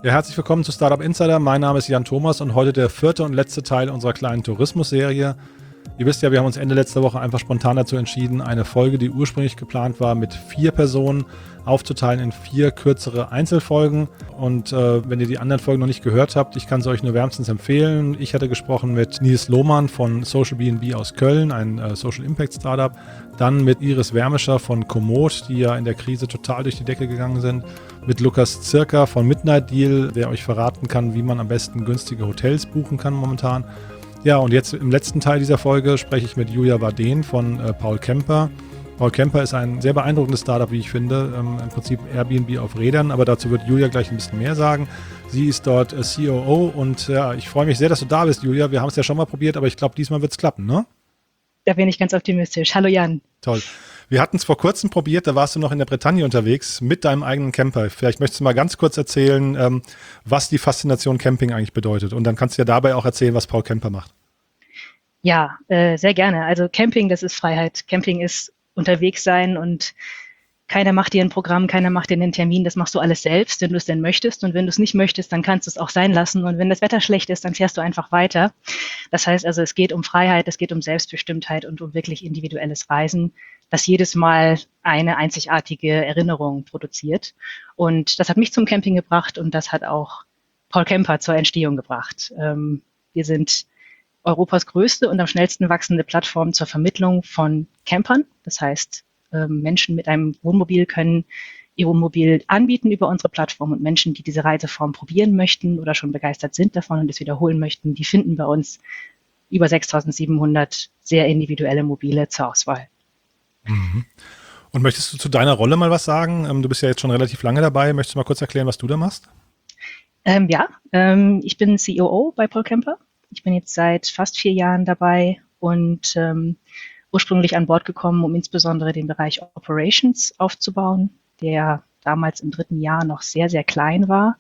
Ja, herzlich willkommen zu Startup Insider. Mein Name ist Jan Thomas und heute der vierte und letzte Teil unserer kleinen Tourismus-Serie. Ihr wisst ja, wir haben uns Ende letzter Woche einfach spontan dazu entschieden, eine Folge, die ursprünglich geplant war, mit 4 Personen aufzuteilen in 4 kürzere Einzelfolgen. Und wenn ihr die anderen Folgen noch nicht gehört habt, ich kann sie euch nur wärmstens empfehlen. Ich hatte gesprochen mit Nils Lohmann von Social B&B aus Köln, ein Social Impact Startup. Dann mit Iris Wermischer von Komoot, die ja in der Krise total durch die Decke gegangen sind. Mit Lukas Zirka von Midnight Deal, der euch verraten kann, wie man am besten günstige Hotels buchen kann momentan. Ja, und jetzt im letzten Teil dieser Folge spreche ich mit Julia Warden von Paul Kemper. Paul Kemper ist ein sehr beeindruckendes Startup, wie ich finde. Im Prinzip Airbnb auf Rädern, aber dazu wird Julia gleich ein bisschen mehr sagen. Sie ist dort COO und ja, ich freue mich sehr, dass du da bist, Julia. Wir haben es ja schon mal probiert, aber ich glaube, diesmal wird es klappen, ne? Da bin ich ganz optimistisch. Hallo Jan. Toll. Wir hatten es vor kurzem probiert, da warst du noch in der Bretagne unterwegs mit deinem eigenen Camper. Vielleicht möchtest du mal ganz kurz erzählen, was die Faszination Camping eigentlich bedeutet. Und dann kannst du ja dabei auch erzählen, was Paul Kemper macht. Ja, sehr gerne. Also Camping, das ist Freiheit. Camping ist unterwegs sein und keiner macht dir ein Programm, keiner macht dir einen Termin. Das machst du alles selbst, wenn du es denn möchtest. Und wenn du es nicht möchtest, dann kannst du es auch sein lassen. Und wenn das Wetter schlecht ist, dann fährst du einfach weiter. Das heißt also, es geht um Freiheit, es geht um Selbstbestimmtheit und um wirklich individuelles Reisen, das jedes Mal eine einzigartige Erinnerung produziert. Und das hat mich zum Camping gebracht und das hat auch Paul Kemper zur Entstehung gebracht. Wir sind Europas größte und am schnellsten wachsende Plattform zur Vermittlung von Campern. Das heißt, Menschen mit einem Wohnmobil können ihr Wohnmobil anbieten über unsere Plattform und Menschen, die diese Reiseform probieren möchten oder schon begeistert sind davon und es wiederholen möchten, die finden bei uns über 6.700 sehr individuelle Mobile zur Auswahl. Mhm. Und möchtest du zu deiner Rolle mal was sagen? Du bist ja jetzt schon relativ lange dabei. Möchtest du mal kurz erklären, was du da machst? Ich bin COO bei Paul Kemper. Ich bin jetzt seit fast 4 Jahren dabei und ursprünglich an Bord gekommen, um insbesondere den Bereich Operations aufzubauen, der damals im 3. Jahr noch sehr, sehr klein war.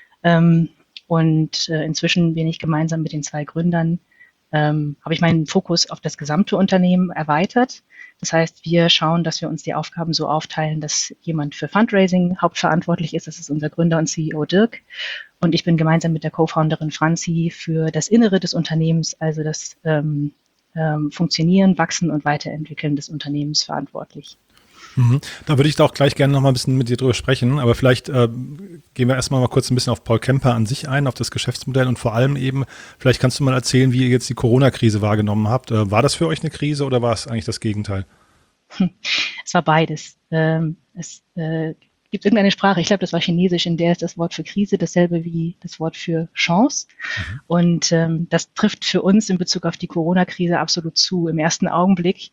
Inzwischen bin ich gemeinsam mit den 2 Gründern, habe ich meinen Fokus auf das gesamte Unternehmen erweitert. Das heißt, wir schauen, dass wir uns die Aufgaben so aufteilen, dass jemand für Fundraising hauptverantwortlich ist. Das ist unser Gründer und CEO Dirk. Und ich bin gemeinsam mit der Co-Founderin Franzi für das Innere des Unternehmens, also das Funktionieren, Wachsen und Weiterentwickeln des Unternehmens verantwortlich. Mhm. Da würde ich da auch gleich gerne noch mal ein bisschen mit dir drüber sprechen, aber vielleicht gehen wir erstmal mal kurz ein bisschen auf Paul Kemper an sich ein, auf das Geschäftsmodell und vor allem eben, vielleicht kannst du mal erzählen, wie ihr jetzt die Corona-Krise wahrgenommen habt. War das für euch eine Krise oder war es eigentlich das Gegenteil? Es war beides. Es gibt irgendeine Sprache, ich glaube, das war Chinesisch, in der ist das Wort für Krise dasselbe wie das Wort für Chance. Mhm. Und das trifft für uns in Bezug auf die Corona-Krise absolut zu. Im ersten Augenblick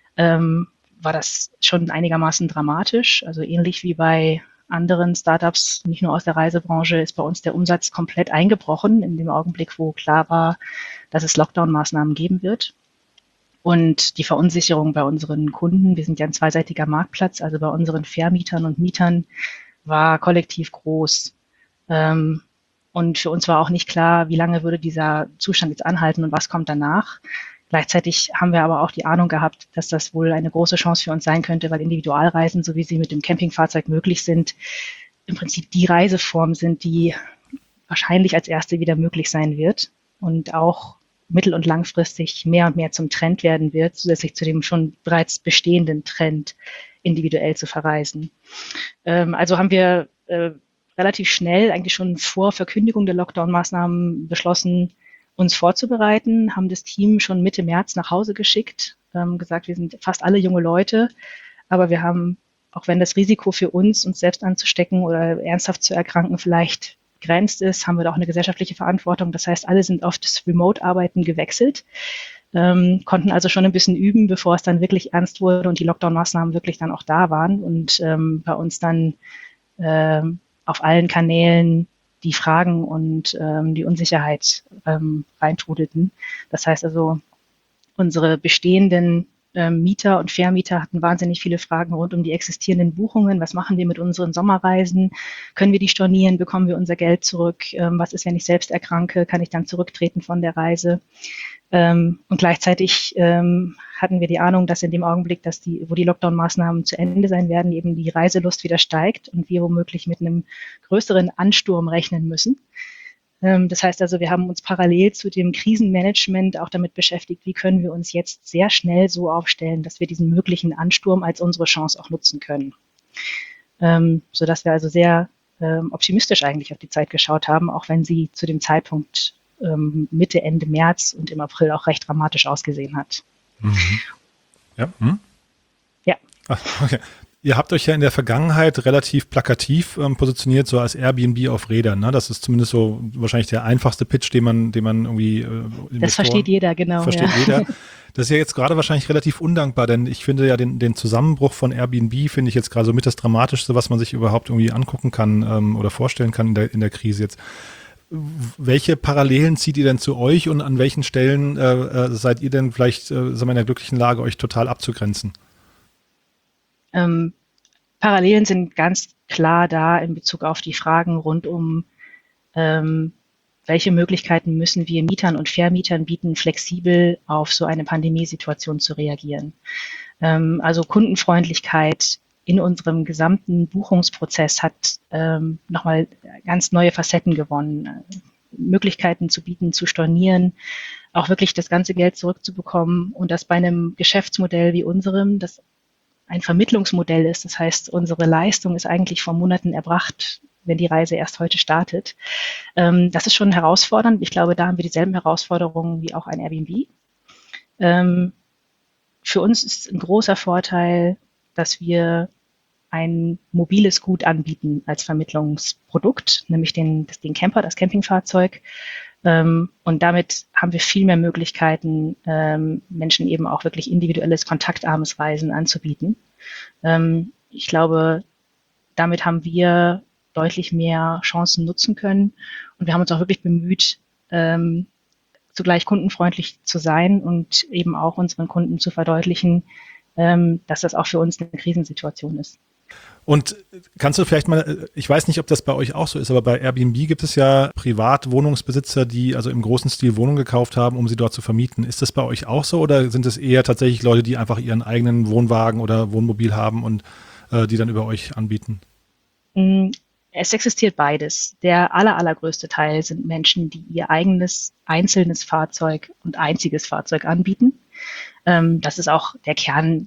war das schon einigermaßen dramatisch. Also ähnlich wie bei anderen Startups, nicht nur aus der Reisebranche, ist bei uns der Umsatz komplett eingebrochen in dem Augenblick, wo klar war, dass es Lockdown-Maßnahmen geben wird. Und die Verunsicherung bei unseren Kunden, wir sind ja ein zweiseitiger Marktplatz, also bei unseren Vermietern und Mietern war kollektiv groß. Und für uns war auch nicht klar, wie lange würde dieser Zustand jetzt anhalten und was kommt danach. Gleichzeitig haben wir aber auch die Ahnung gehabt, dass das wohl eine große Chance für uns sein könnte, weil Individualreisen, so wie sie mit dem Campingfahrzeug möglich sind, im Prinzip die Reiseform sind, die wahrscheinlich als erste wieder möglich sein wird und auch mittel- und langfristig mehr und mehr zum Trend werden wird, zusätzlich zu dem schon bereits bestehenden Trend, individuell zu verreisen. Also haben wir relativ schnell, eigentlich schon vor Verkündigung der Lockdown-Maßnahmen beschlossen, uns vorzubereiten, haben das Team schon Mitte März nach Hause geschickt, gesagt, wir sind fast alle junge Leute, aber wir haben, auch wenn das Risiko für uns selbst anzustecken oder ernsthaft zu erkranken vielleicht begrenzt ist, haben wir da auch eine gesellschaftliche Verantwortung. Das heißt, alle sind auf das Remote-Arbeiten gewechselt, konnten also schon ein bisschen üben, bevor es dann wirklich ernst wurde und die Lockdown-Maßnahmen wirklich dann auch da waren und bei uns dann auf allen Kanälen die Fragen und die Unsicherheit reintrudelten. Das heißt also, unsere bestehenden Mieter und Vermieter hatten wahnsinnig viele Fragen rund um die existierenden Buchungen. Was machen wir mit unseren Sommerreisen? Können wir die stornieren? Bekommen wir unser Geld zurück? Was ist, wenn ich selbst erkranke? Kann ich dann zurücktreten von der Reise? Und gleichzeitig hatten wir die Ahnung, dass in dem Augenblick, wo die Lockdown-Maßnahmen zu Ende sein werden, eben die Reiselust wieder steigt und wir womöglich mit einem größeren Ansturm rechnen müssen. Das heißt also, wir haben uns parallel zu dem Krisenmanagement auch damit beschäftigt, wie können wir uns jetzt sehr schnell so aufstellen, dass wir diesen möglichen Ansturm als unsere Chance auch nutzen können. Sodass wir also sehr optimistisch eigentlich auf die Zeit geschaut haben, auch wenn sie zu dem Zeitpunkt Mitte, Ende März und im April auch recht dramatisch ausgesehen hat. Mhm. Ja. Ja. Ach, okay. Ihr habt euch ja in der Vergangenheit relativ plakativ positioniert, so als Airbnb auf Rädern. Ne? Das ist zumindest so wahrscheinlich der einfachste Pitch, den man irgendwie das versteht jeder, genau. Versteht jeder. Das ist ja jetzt gerade wahrscheinlich relativ undankbar, denn ich finde ja den Zusammenbruch von Airbnb finde ich jetzt gerade so mit das Dramatischste, was man sich überhaupt irgendwie angucken kann oder vorstellen kann in der Krise jetzt. Welche Parallelen zieht ihr denn zu euch und an welchen Stellen seid ihr denn vielleicht in der glücklichen Lage, euch total abzugrenzen? Parallelen sind ganz klar da in Bezug auf die Fragen rund um, welche Möglichkeiten müssen wir Mietern und Vermietern bieten, flexibel auf so eine Pandemiesituation zu reagieren. Also Kundenfreundlichkeit in unserem gesamten Buchungsprozess hat nochmal ganz neue Facetten gewonnen. Möglichkeiten zu bieten, zu stornieren, auch wirklich das ganze Geld zurückzubekommen und das bei einem Geschäftsmodell wie unserem, das ein Vermittlungsmodell ist. Das heißt, unsere Leistung ist eigentlich vor Monaten erbracht, wenn die Reise erst heute startet. Das ist schon herausfordernd. Ich glaube, da haben wir dieselben Herausforderungen wie auch ein Airbnb. Für uns ist ein großer Vorteil, dass wir ein mobiles Gut anbieten als Vermittlungsprodukt, nämlich den Camper, das Campingfahrzeug. Und damit haben wir viel mehr Möglichkeiten, Menschen eben auch wirklich individuelles, kontaktarmes Reisen anzubieten. Ich glaube, damit haben wir deutlich mehr Chancen nutzen können. Und wir haben uns auch wirklich bemüht, zugleich kundenfreundlich zu sein und eben auch unseren Kunden zu verdeutlichen, dass das auch für uns eine Krisensituation ist. Und kannst du vielleicht mal, ich weiß nicht, ob das bei euch auch so ist, aber bei Airbnb gibt es ja Privatwohnungsbesitzer, die also im großen Stil Wohnungen gekauft haben, um sie dort zu vermieten. Ist das bei euch auch so oder sind es eher tatsächlich Leute, die einfach ihren eigenen Wohnwagen oder Wohnmobil haben und die dann über euch anbieten? Es existiert beides. Der allergrößte Teil sind Menschen, die ihr eigenes, einzelnes Fahrzeug und einziges Fahrzeug anbieten. Das ist auch der Kern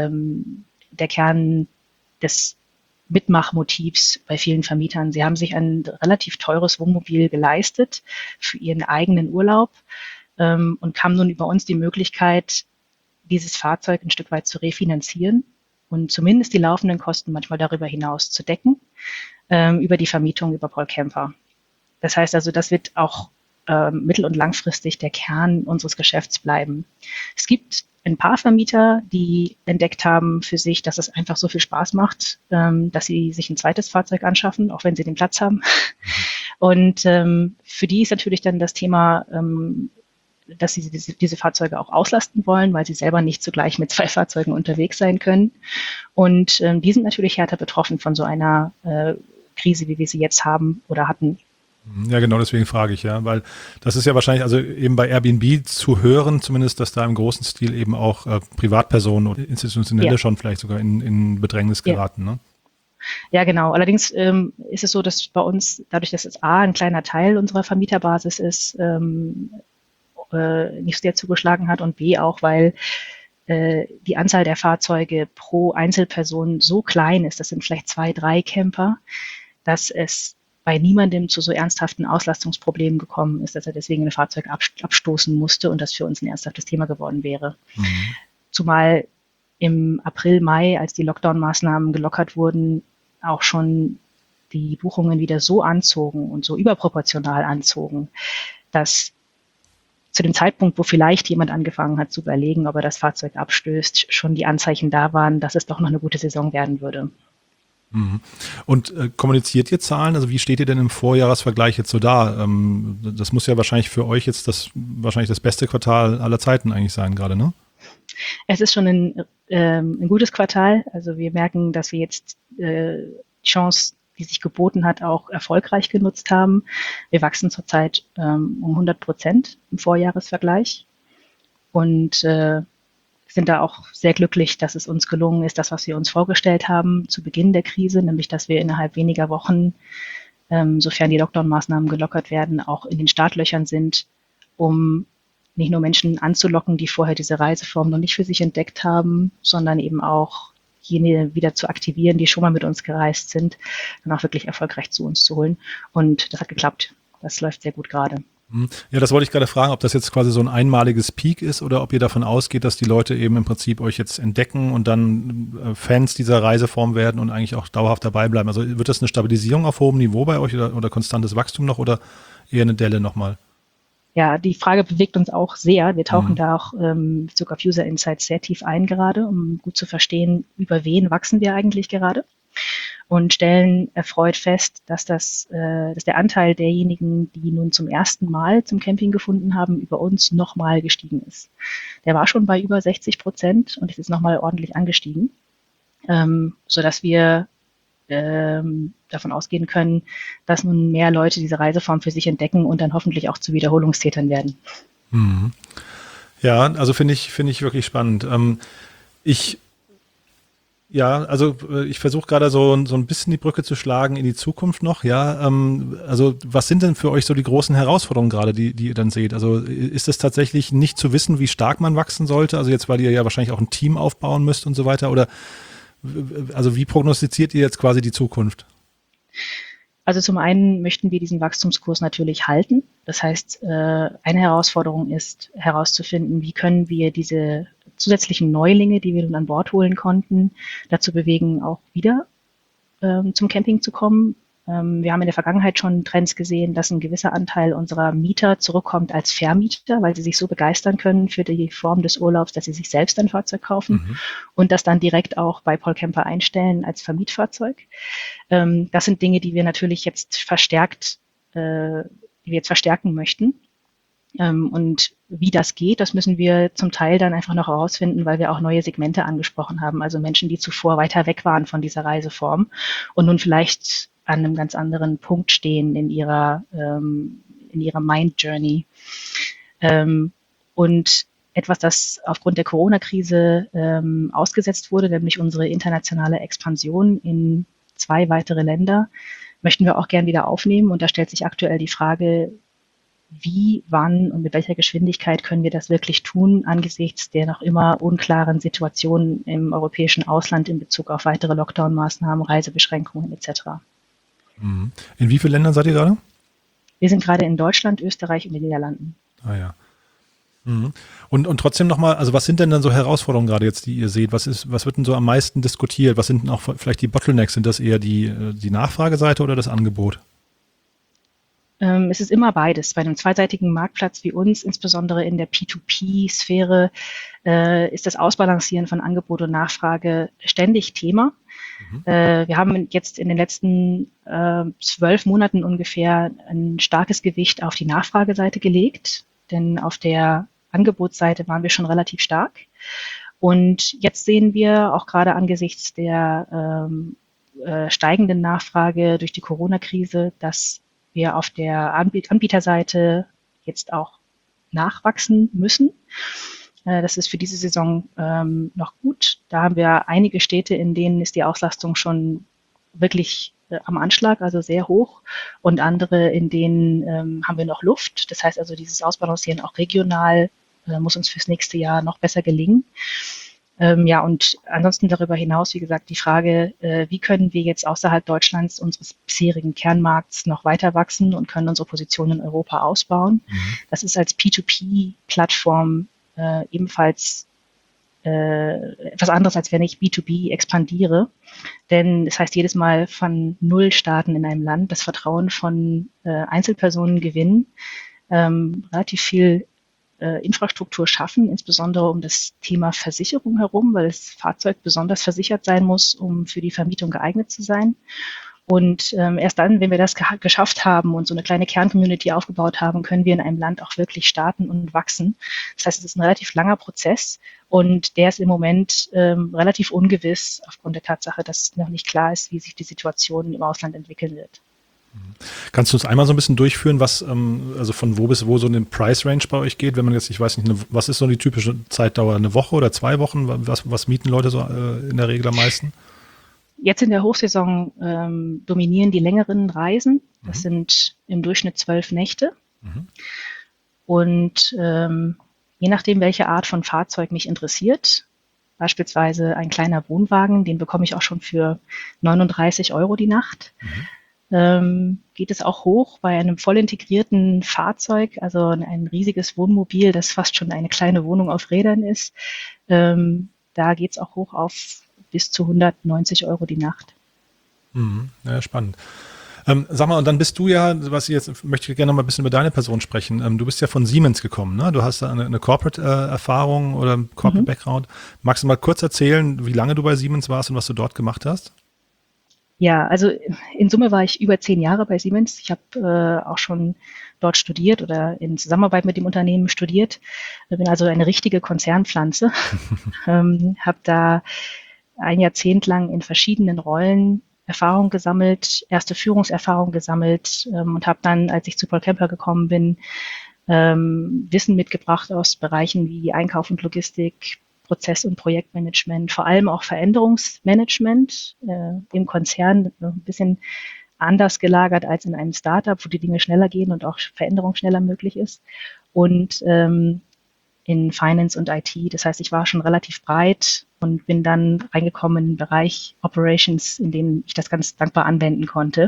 des Mitmachmotivs bei vielen Vermietern. Sie haben sich ein relativ teures Wohnmobil geleistet für ihren eigenen Urlaub und haben nun über uns die Möglichkeit, dieses Fahrzeug ein Stück weit zu refinanzieren und zumindest die laufenden Kosten manchmal darüber hinaus zu decken, über die Vermietung über Paul Camper. Das heißt also, das wird auch mittel- und langfristig der Kern unseres Geschäfts bleiben. Es gibt ein paar Vermieter, die entdeckt haben für sich, dass es einfach so viel Spaß macht, dass sie sich ein zweites Fahrzeug anschaffen, auch wenn sie den Platz haben. Und für die ist natürlich dann das Thema, dass sie diese Fahrzeuge auch auslasten wollen, weil sie selber nicht zugleich mit 2 Fahrzeugen unterwegs sein können. Und die sind natürlich härter betroffen von so einer Krise, wie wir sie jetzt haben oder hatten. Ja, genau, deswegen frage ich, ja, weil das ist ja wahrscheinlich, also eben bei Airbnb zu hören, zumindest, dass da im großen Stil eben auch Privatpersonen oder Institutionelle schon vielleicht sogar in Bedrängnis geraten, ne? Ja, genau. Allerdings ist es so, dass bei uns, dadurch, dass es A, ein kleiner Teil unserer Vermieterbasis ist, nicht sehr zugeschlagen hat und B auch, weil die Anzahl der Fahrzeuge pro Einzelperson so klein ist, das sind vielleicht 2, 3 Camper, dass es bei niemandem zu so ernsthaften Auslastungsproblemen gekommen ist, dass er deswegen ein Fahrzeug abstoßen musste und das für uns ein ernsthaftes Thema geworden wäre. Mhm. Zumal im April, Mai, als die Lockdown-Maßnahmen gelockert wurden, auch schon die Buchungen wieder so anzogen und so überproportional anzogen, dass zu dem Zeitpunkt, wo vielleicht jemand angefangen hat zu überlegen, ob er das Fahrzeug abstößt, schon die Anzeichen da waren, dass es doch noch eine gute Saison werden würde. Und kommuniziert ihr Zahlen? Also wie steht ihr denn im Vorjahresvergleich jetzt so da? Das muss ja wahrscheinlich für euch jetzt wahrscheinlich das beste Quartal aller Zeiten eigentlich sein gerade, ne? Es ist schon ein gutes Quartal. Also wir merken, dass wir jetzt die Chance, die sich geboten hat, auch erfolgreich genutzt haben. Wir wachsen zurzeit um 100% im Vorjahresvergleich und sind da auch sehr glücklich, dass es uns gelungen ist, das, was wir uns vorgestellt haben zu Beginn der Krise, nämlich dass wir innerhalb weniger Wochen, sofern die Lockdown-Maßnahmen gelockert werden, auch in den Startlöchern sind, um nicht nur Menschen anzulocken, die vorher diese Reiseform noch nicht für sich entdeckt haben, sondern eben auch jene wieder zu aktivieren, die schon mal mit uns gereist sind, dann auch wirklich erfolgreich zu uns zu holen. Und das hat geklappt. Das läuft sehr gut gerade. Ja, das wollte ich gerade fragen, ob das jetzt quasi so ein einmaliges Peak ist oder ob ihr davon ausgeht, dass die Leute eben im Prinzip euch jetzt entdecken und dann Fans dieser Reiseform werden und eigentlich auch dauerhaft dabei bleiben. Also wird das eine Stabilisierung auf hohem Niveau bei euch oder konstantes Wachstum noch oder eher eine Delle nochmal? Ja, die Frage bewegt uns auch sehr. Wir tauchen da auch in Bezug auf User Insights sehr tief ein gerade, um gut zu verstehen, über wen wachsen wir eigentlich gerade. Und stellen erfreut fest, dass dass der Anteil derjenigen, die nun zum ersten Mal zum Camping gefunden haben, über uns nochmal gestiegen ist. Der war schon bei über 60% und ist jetzt nochmal ordentlich angestiegen, sodass wir davon ausgehen können, dass nun mehr Leute diese Reiseform für sich entdecken und dann hoffentlich auch zu Wiederholungstätern werden. Ja, also finde ich wirklich spannend. Ich versuche gerade so ein bisschen die Brücke zu schlagen in die Zukunft noch. Ja, also was sind denn für euch so die großen Herausforderungen gerade, die ihr dann seht? Also ist es tatsächlich nicht zu wissen, wie stark man wachsen sollte? Also jetzt, weil ihr ja wahrscheinlich auch ein Team aufbauen müsst und so weiter. Oder also wie prognostiziert ihr jetzt quasi die Zukunft? Also zum einen möchten wir diesen Wachstumskurs natürlich halten. Das heißt, eine Herausforderung ist herauszufinden, wie können wir diese zusätzlichen Neulinge, die wir nun an Bord holen konnten, dazu bewegen, auch wieder zum Camping zu kommen. Wir haben in der Vergangenheit schon Trends gesehen, dass ein gewisser Anteil unserer Mieter zurückkommt als Vermieter, weil sie sich so begeistern können für die Form des Urlaubs, dass sie sich selbst ein Fahrzeug kaufen und das dann direkt auch bei Paul Camper einstellen als Vermietfahrzeug. Das sind Dinge, die wir natürlich jetzt verstärken möchten. Und wie das geht, das müssen wir zum Teil dann einfach noch herausfinden, weil wir auch neue Segmente angesprochen haben. Also Menschen, die zuvor weiter weg waren von dieser Reiseform und nun vielleicht an einem ganz anderen Punkt stehen in ihrer Mind Journey. Und etwas, das aufgrund der Corona-Krise ausgesetzt wurde, nämlich unsere internationale Expansion in 2 weitere Länder, möchten wir auch gern wieder aufnehmen. Und da stellt sich aktuell die Frage, wie, wann und mit welcher Geschwindigkeit können wir das wirklich tun, angesichts der noch immer unklaren Situation im europäischen Ausland in Bezug auf weitere Lockdown-Maßnahmen, Reisebeschränkungen etc. In wie vielen Ländern seid ihr gerade? Wir sind gerade in Deutschland, Österreich und den Niederlanden. Ah ja. Und trotzdem nochmal, also was sind denn dann so Herausforderungen gerade jetzt, die ihr seht? Was wird denn so am meisten diskutiert? Was sind denn auch vielleicht die Bottlenecks? Sind das eher die Nachfrageseite oder das Angebot? Es ist immer beides. Bei einem zweiseitigen Marktplatz wie uns, insbesondere in der P2P-Sphäre, ist das Ausbalancieren von Angebot und Nachfrage ständig Thema. Wir haben jetzt in den letzten 12 Monaten ungefähr ein starkes Gewicht auf die Nachfrageseite gelegt, denn auf der Angebotsseite waren wir schon relativ stark. Und jetzt sehen wir auch gerade angesichts der steigenden Nachfrage durch die Corona-Krise, dass wir auf der Anbieterseite jetzt auch nachwachsen müssen. Das ist für diese Saison noch gut. Da haben wir einige Städte, in denen ist die Auslastung schon wirklich am Anschlag, also sehr hoch. Und andere, in denen haben wir noch Luft. Das heißt also, dieses Ausbalancieren auch regional muss uns fürs nächste Jahr noch besser gelingen. Und ansonsten darüber hinaus, wie gesagt, die Frage, wie können wir jetzt außerhalb Deutschlands unseres bisherigen Kernmarkts noch weiter wachsen und können unsere Position in Europa ausbauen. Das ist als P2P-Plattform ebenfalls etwas anderes, als wenn ich B2B expandiere. Denn das heißt, jedes Mal von Null starten in einem Land, das Vertrauen von Einzelpersonen gewinnen, relativ viel Infrastruktur schaffen, insbesondere um das Thema Versicherung herum, weil das Fahrzeug besonders versichert sein muss, um für die Vermietung geeignet zu sein. Und erst dann, wenn wir das geschafft haben und so eine kleine Kerncommunity aufgebaut haben, können wir in einem Land auch wirklich starten und wachsen. Das heißt, es ist ein relativ langer Prozess und der ist im Moment relativ ungewiss aufgrund der Tatsache, dass noch nicht klar ist, wie sich die Situation im Ausland entwickeln wird. Kannst du uns einmal so ein bisschen durchführen, was also von wo bis wo so eine Price Range bei euch geht? Wenn man jetzt, ich weiß nicht, was ist so die typische Zeitdauer? Eine Woche oder 2 Wochen? Was mieten Leute so in der Regel am meisten? Jetzt in der Hochsaison dominieren die längeren Reisen. Das sind im Durchschnitt 12 Nächte. Und je nachdem, welche Art von Fahrzeug mich interessiert, beispielsweise ein kleiner Wohnwagen, den bekomme ich auch schon für 39 Euro die Nacht. Geht es auch hoch bei einem voll integrierten Fahrzeug, also ein riesiges Wohnmobil, das fast schon eine kleine Wohnung auf Rädern ist. Da geht es auch hoch auf bis zu 190 Euro die Nacht. Ja, spannend. Sag mal, und dann bist du ja, möchte ich gerne noch mal ein bisschen über deine Person sprechen. Du bist ja von Siemens gekommen, ne? Du hast da eine Corporate-Erfahrung oder einen Corporate-Background. Magst du mal kurz erzählen, wie lange du bei Siemens warst und was du dort gemacht hast? Ja, also in Summe war ich über 10 Jahre bei Siemens. Ich habe auch schon dort studiert oder in Zusammenarbeit mit dem Unternehmen studiert. Ich bin also eine richtige Konzernpflanze. Habe da ein Jahrzehnt lang in verschiedenen Rollen Erfahrung gesammelt, erste Führungserfahrung gesammelt und habe dann, als ich zu Paul Kemper gekommen bin, Wissen mitgebracht aus Bereichen wie Einkauf und Logistik, Prozess- und Projektmanagement, vor allem auch Veränderungsmanagement im Konzern, ein bisschen anders gelagert als in einem Startup, wo die Dinge schneller gehen und auch Veränderung schneller möglich ist. Und in Finance und IT. Das heißt, ich war schon relativ breit und bin dann reingekommen in den Bereich Operations, in dem ich das ganz dankbar anwenden konnte.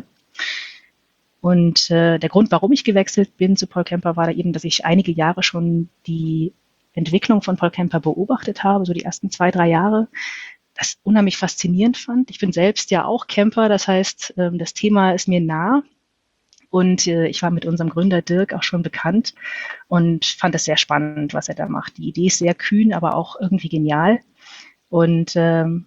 Und der Grund, warum ich gewechselt bin zu Paul Kemper, war da eben, dass ich einige Jahre schon die Entwicklung von Paul Kemper beobachtet habe, so die ersten 2, 3 Jahre, das unheimlich faszinierend fand. Ich bin selbst ja auch Camper, das heißt, das Thema ist mir nah. Und ich war mit unserem Gründer Dirk auch schon bekannt und fand es sehr spannend, was er da macht. Die Idee ist sehr kühn, aber auch irgendwie genial. Und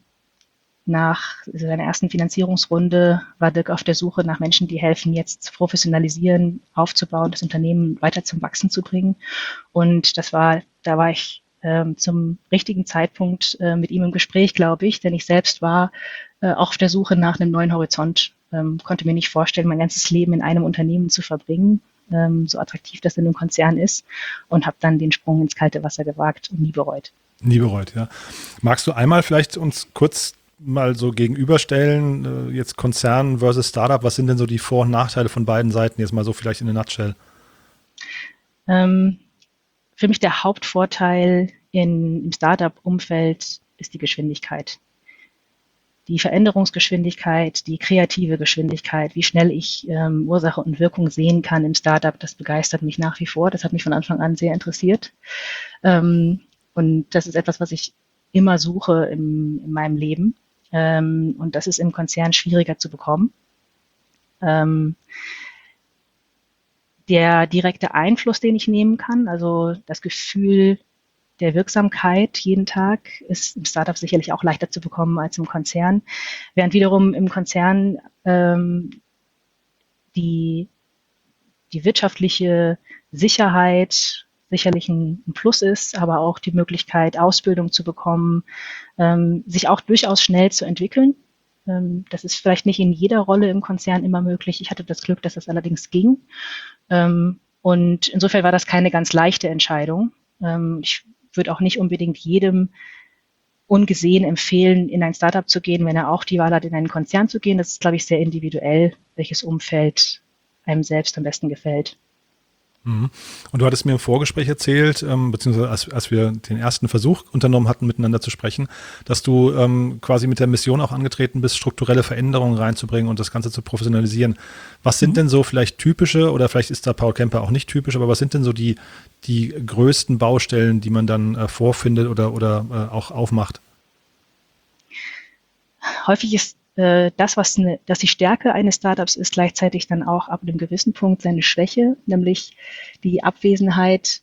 nach seiner ersten Finanzierungsrunde war Dirk auf der Suche nach Menschen, die helfen, jetzt zu professionalisieren, aufzubauen, das Unternehmen weiter zum Wachsen zu bringen. Und da war ich zum richtigen Zeitpunkt mit ihm im Gespräch, glaube ich, denn ich selbst war auch auf der Suche nach einem neuen Horizont. Konnte mir nicht vorstellen, mein ganzes Leben in einem Unternehmen zu verbringen, so attraktiv das in einem Konzern ist, und habe dann den Sprung ins kalte Wasser gewagt und nie bereut. Nie bereut, ja. Magst du einmal vielleicht uns kurz mal so gegenüberstellen, jetzt Konzern versus Startup, was sind denn so die Vor- und Nachteile von beiden Seiten, jetzt mal so vielleicht in a nutshell? Für mich der Hauptvorteil im Startup-Umfeld ist die Geschwindigkeit. Die Veränderungsgeschwindigkeit, die kreative Geschwindigkeit, wie schnell ich Ursache und Wirkung sehen kann im Startup, das begeistert mich nach wie vor. Das hat mich von Anfang an sehr interessiert. Und das ist etwas, was ich immer suche in meinem Leben. Und das ist im Konzern schwieriger zu bekommen. Der direkte Einfluss, den ich nehmen kann, also das Gefühl der Wirksamkeit jeden Tag, ist im Startup sicherlich auch leichter zu bekommen als im Konzern. Während wiederum im Konzern die wirtschaftliche Sicherheit sicherlich ein Plus ist, aber auch die Möglichkeit, Ausbildung zu bekommen, sich auch durchaus schnell zu entwickeln. Das ist vielleicht nicht in jeder Rolle im Konzern immer möglich. Ich hatte das Glück, dass das allerdings ging. Und insofern war das keine ganz leichte Entscheidung. Ich würde auch nicht unbedingt jedem ungesehen empfehlen, in ein Startup zu gehen, wenn er auch die Wahl hat, in einen Konzern zu gehen. Das ist, glaube ich, sehr individuell, welches Umfeld einem selbst am besten gefällt. Und du hattest mir im Vorgespräch erzählt, beziehungsweise als wir den ersten Versuch unternommen hatten, miteinander zu sprechen, dass du quasi mit der Mission auch angetreten bist, strukturelle Veränderungen reinzubringen und das Ganze zu professionalisieren. Was sind denn so vielleicht typische, oder vielleicht ist da Paul Kemper auch nicht typisch, aber was sind denn so die größten Baustellen, die man dann vorfindet oder auch aufmacht? Häufig ist dass die Stärke eines Startups ist, gleichzeitig dann auch ab einem gewissen Punkt seine Schwäche, nämlich die Abwesenheit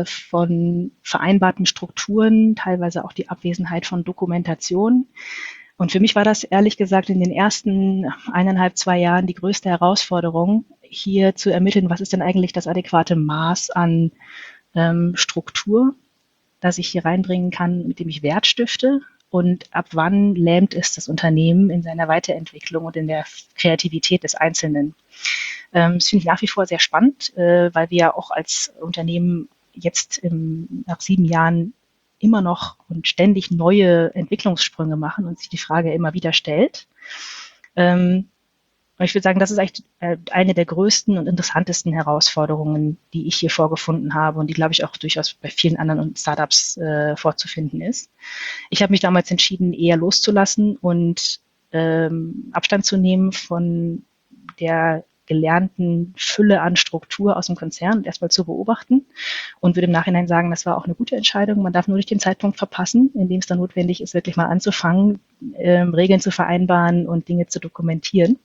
von vereinbarten Strukturen, teilweise auch die Abwesenheit von Dokumentation. Und für mich war das ehrlich gesagt in den ersten 1,5, 2 Jahren die größte Herausforderung, hier zu ermitteln, was ist denn eigentlich das adäquate Maß an Struktur, das ich hier reinbringen kann, mit dem ich Wert stifte, und ab wann lähmt es das Unternehmen in seiner Weiterentwicklung und in der Kreativität des Einzelnen. Das finde ich nach wie vor sehr spannend, weil wir ja auch als Unternehmen jetzt nach 7 Jahren immer noch und ständig neue Entwicklungssprünge machen und sich die Frage immer wieder stellt. Und ich würde sagen, das ist eigentlich eine der größten und interessantesten Herausforderungen, die ich hier vorgefunden habe und die, glaube ich, auch durchaus bei vielen anderen Startups vorzufinden ist. Ich habe mich damals entschieden, eher loszulassen und Abstand zu nehmen von der gelernten Fülle an Struktur aus dem Konzern und erstmal zu beobachten und würde im Nachhinein sagen, das war auch eine gute Entscheidung. Man darf nur nicht den Zeitpunkt verpassen, in dem es dann notwendig ist, wirklich mal anzufangen, Regeln zu vereinbaren und Dinge zu dokumentieren.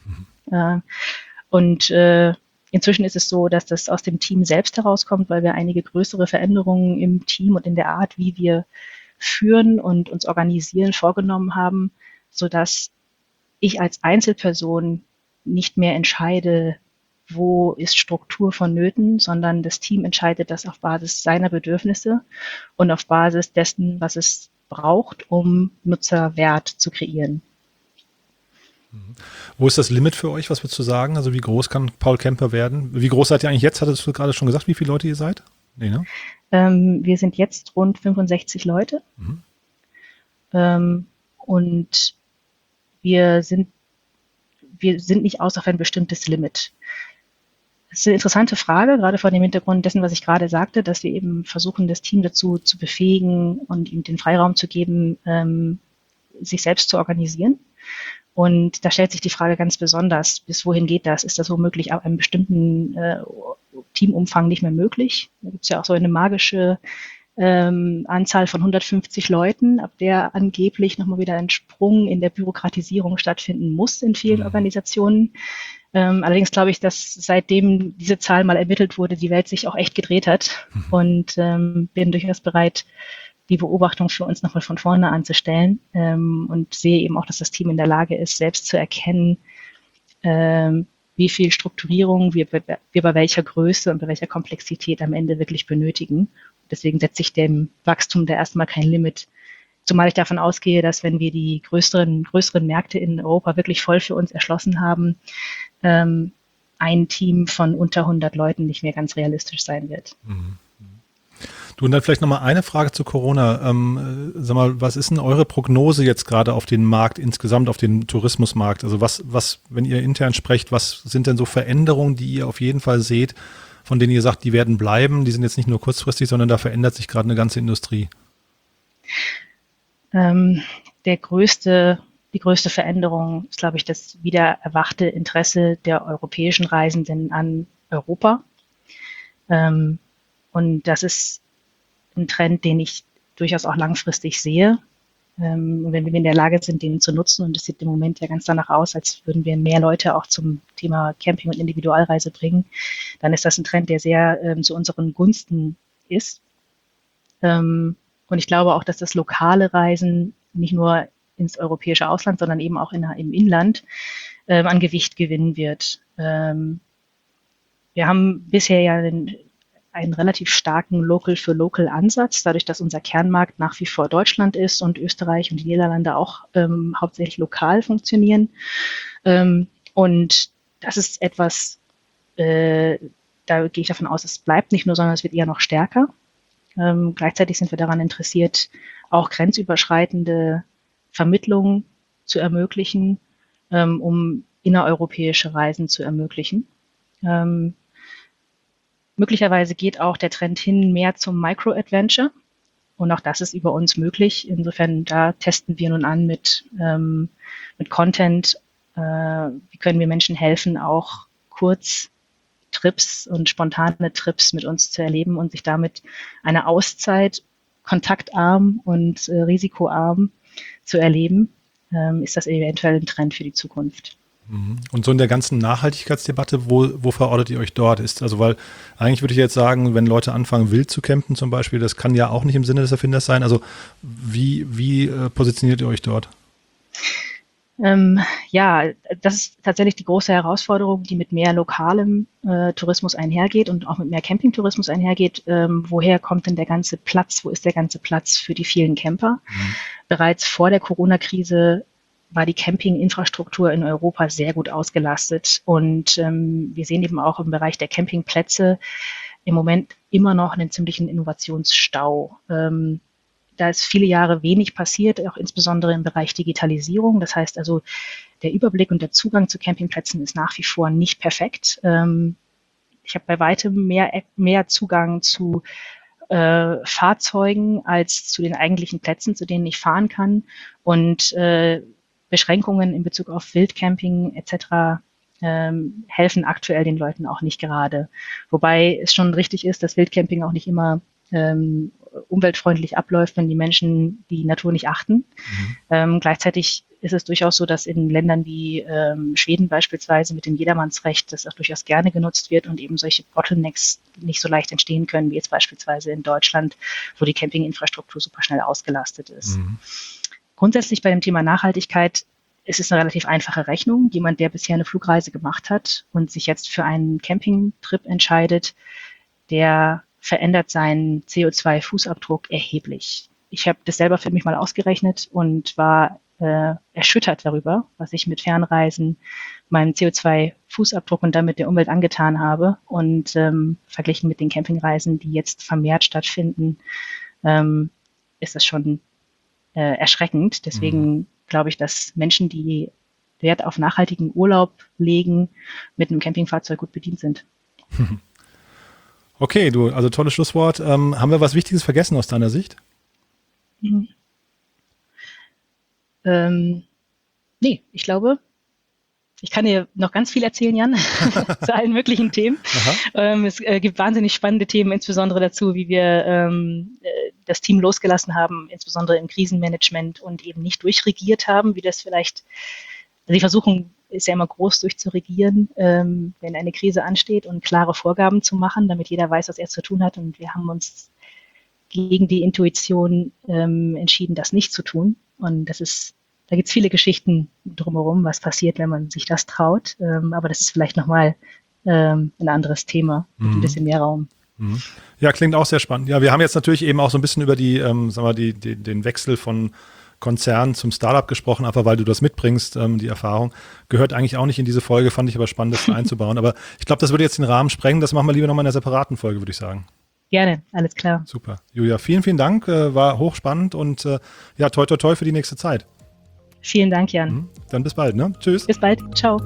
Und inzwischen ist es so, dass das aus dem Team selbst herauskommt, weil wir einige größere Veränderungen im Team und in der Art, wie wir führen und uns organisieren, vorgenommen haben, sodass ich als Einzelperson nicht mehr entscheide, wo ist Struktur vonnöten, sondern das Team entscheidet das auf Basis seiner Bedürfnisse und auf Basis dessen, was es braucht, um Nutzerwert zu kreieren. Wo ist das Limit für euch? Was würdest du sagen? Also wie groß kann Paul Kemper werden? Wie groß seid ihr eigentlich jetzt? Hattest du gerade schon gesagt, wie viele Leute ihr seid? Nee, ne? Wir sind jetzt rund 65 Leute. Und wir sind nicht aus auf ein bestimmtes Limit. Das ist eine interessante Frage, gerade vor dem Hintergrund dessen, was ich gerade sagte, dass wir eben versuchen, das Team dazu zu befähigen und ihm den Freiraum zu geben, sich selbst zu organisieren. Und da stellt sich die Frage ganz besonders, bis wohin geht das? Ist das womöglich ab einem bestimmten Teamumfang nicht mehr möglich? Da gibt es ja auch so eine magische Anzahl von 150 Leuten, ab der angeblich nochmal wieder ein Sprung in der Bürokratisierung stattfinden muss in vielen Organisationen. Allerdings glaube ich, dass seitdem diese Zahl mal ermittelt wurde, die Welt sich auch echt gedreht hat und bin durchaus bereit, die Beobachtung für uns nochmal von vorne anzustellen und sehe eben auch, dass das Team in der Lage ist, selbst zu erkennen, wie viel Strukturierung wir bei welcher Größe und bei welcher Komplexität am Ende wirklich benötigen. Deswegen setze ich dem Wachstum da erstmal kein Limit. Zumal ich davon ausgehe, dass wenn wir die größeren Märkte in Europa wirklich voll für uns erschlossen haben, ein Team von unter 100 Leuten nicht mehr ganz realistisch sein wird. Du, und dann vielleicht nochmal eine Frage zu Corona. Sag mal, was ist denn eure Prognose jetzt gerade auf den Markt insgesamt, auf den Tourismusmarkt? Also was, wenn ihr intern sprecht, was sind denn so Veränderungen, die ihr auf jeden Fall seht, von denen ihr sagt, die werden bleiben, die sind jetzt nicht nur kurzfristig, sondern da verändert sich gerade eine ganze Industrie? Die größte Veränderung ist, glaube ich, das wieder erwachte Interesse der europäischen Reisenden an Europa. Und das ist ein Trend, den ich durchaus auch langfristig sehe. Und wenn wir in der Lage sind, den zu nutzen, und es sieht im Moment ja ganz danach aus, als würden wir mehr Leute auch zum Thema Camping und Individualreise bringen, dann ist das ein Trend, der sehr zu unseren Gunsten ist. Und ich glaube auch, dass das lokale Reisen nicht nur ins europäische Ausland, sondern eben auch im Inland an Gewicht gewinnen wird. Wir haben bisher ja einen relativ starken Local-für-Local-Ansatz, dadurch, dass unser Kernmarkt nach wie vor Deutschland ist und Österreich und die Niederlande auch hauptsächlich lokal funktionieren. Und das ist etwas, da gehe ich davon aus, es bleibt nicht nur, sondern es wird eher noch stärker. Gleichzeitig sind wir daran interessiert, auch grenzüberschreitende Vermittlungen zu ermöglichen, um innereuropäische Reisen zu ermöglichen. Möglicherweise geht auch der Trend hin mehr zum Micro-Adventure. Und auch das ist über uns möglich. Insofern, da testen wir nun an mit Content. Wie können wir Menschen helfen, auch Kurztrips und spontane Trips mit uns zu erleben und sich damit eine Auszeit kontaktarm und risikoarm zu erleben, ist das eventuell ein Trend für die Zukunft. Und so in der ganzen Nachhaltigkeitsdebatte, wo verortet ihr euch dort? Weil eigentlich würde ich jetzt sagen, wenn Leute anfangen, wild zu campen zum Beispiel, das kann ja auch nicht im Sinne des Erfinders sein. Also wie positioniert ihr euch dort? Ja, das ist tatsächlich die große Herausforderung, die mit mehr lokalem Tourismus einhergeht und auch mit mehr Campingtourismus einhergeht. Woher kommt denn der ganze Platz? Wo ist der ganze Platz für die vielen Camper? Bereits vor der Corona-Krise war die Campinginfrastruktur in Europa sehr gut ausgelastet. Und wir sehen eben auch im Bereich der Campingplätze im Moment immer noch einen ziemlichen Innovationsstau. Da ist viele Jahre wenig passiert, auch insbesondere im Bereich Digitalisierung. Das heißt also, der Überblick und der Zugang zu Campingplätzen ist nach wie vor nicht perfekt. Ich habe bei weitem mehr Zugang zu Fahrzeugen als zu den eigentlichen Plätzen, zu denen ich fahren kann. Und Beschränkungen in Bezug auf Wildcamping etc. Helfen aktuell den Leuten auch nicht gerade. Wobei es schon richtig ist, dass Wildcamping auch nicht immer umweltfreundlich abläuft, wenn die Menschen die Natur nicht achten. Gleichzeitig ist es durchaus so, dass in Ländern wie Schweden beispielsweise mit dem Jedermannsrecht das auch durchaus gerne genutzt wird und eben solche Bottlenecks nicht so leicht entstehen können, wie jetzt beispielsweise in Deutschland, wo die Campinginfrastruktur super schnell ausgelastet ist. Grundsätzlich bei dem Thema Nachhaltigkeit ist es eine relativ einfache Rechnung. Jemand, der bisher eine Flugreise gemacht hat und sich jetzt für einen Campingtrip entscheidet, der verändert seinen CO2-Fußabdruck erheblich. Ich habe das selber für mich mal ausgerechnet und war erschüttert darüber, was ich mit Fernreisen, meinem CO2-Fußabdruck und damit der Umwelt angetan habe. Und verglichen mit den Campingreisen, die jetzt vermehrt stattfinden, ist das schon erschreckend. Deswegen glaube ich, dass Menschen, die Wert auf nachhaltigen Urlaub legen, mit einem Campingfahrzeug gut bedient sind. Okay, also tolles Schlusswort. Haben wir was Wichtiges vergessen aus deiner Sicht? Nee, ich glaube, ich kann dir noch ganz viel erzählen, Jan, zu allen möglichen Themen. Es gibt wahnsinnig spannende Themen, insbesondere dazu, wie wir das Team losgelassen haben, insbesondere im Krisenmanagement und eben nicht durchregiert haben, wie das vielleicht, also die Versuchung ist ja immer groß, durchzuregieren, wenn eine Krise ansteht und klare Vorgaben zu machen, damit jeder weiß, was er zu tun hat. Und wir haben uns gegen die Intuition entschieden, das nicht zu tun. Und da gibt es viele Geschichten drumherum, was passiert, wenn man sich das traut. Aber das ist vielleicht nochmal ein anderes Thema mit ein bisschen mehr Raum. Ja, klingt auch sehr spannend. Ja, wir haben jetzt natürlich eben auch so ein bisschen über den Wechsel von Konzern zum Startup gesprochen, einfach weil du das mitbringst, die Erfahrung. Gehört eigentlich auch nicht in diese Folge, fand ich aber spannend, das einzubauen. Aber ich glaube, das würde jetzt den Rahmen sprengen. Das machen wir lieber nochmal in einer separaten Folge, würde ich sagen. Gerne, alles klar. Super. Julia, vielen, vielen Dank. War hochspannend und ja, toi, toi, toi für die nächste Zeit. Vielen Dank, Jan. Dann bis bald, ne? Tschüss. Bis bald. Ciao.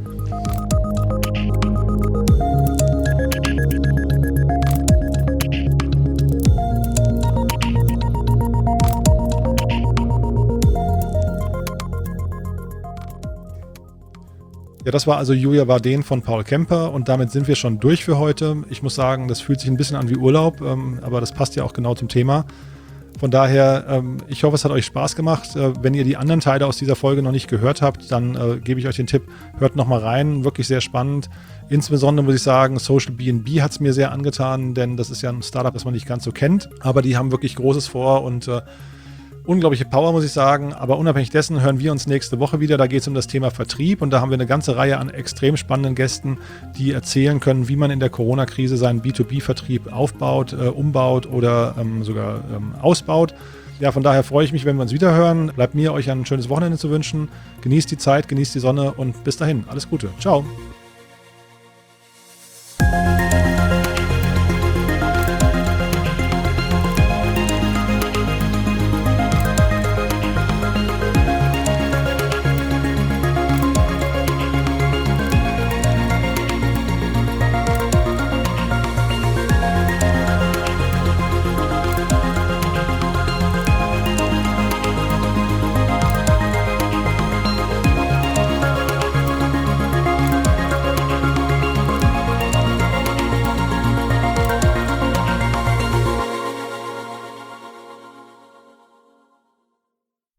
Ja, das war also Julia Warden von Paul Kemper und damit sind wir schon durch für heute. Ich muss sagen, das fühlt sich ein bisschen an wie Urlaub, aber das passt ja auch genau zum Thema. Von daher, ich hoffe, es hat euch Spaß gemacht. Wenn ihr die anderen Teile aus dieser Folge noch nicht gehört habt, dann gebe ich euch den Tipp, hört noch mal rein. Wirklich sehr spannend. Insbesondere muss ich sagen, Social B&B hat es mir sehr angetan, denn das ist ja ein Startup, das man nicht ganz so kennt. Aber die haben wirklich Großes vor und unglaubliche Power, muss ich sagen. Aber unabhängig dessen hören wir uns nächste Woche wieder. Da geht es um das Thema Vertrieb und da haben wir eine ganze Reihe an extrem spannenden Gästen, die erzählen können, wie man in der Corona-Krise seinen B2B-Vertrieb aufbaut, umbaut oder sogar ausbaut. Ja, von daher freue ich mich, wenn wir uns wieder hören. Bleibt mir, euch ein schönes Wochenende zu wünschen. Genießt die Zeit, genießt die Sonne und bis dahin. Alles Gute. Ciao.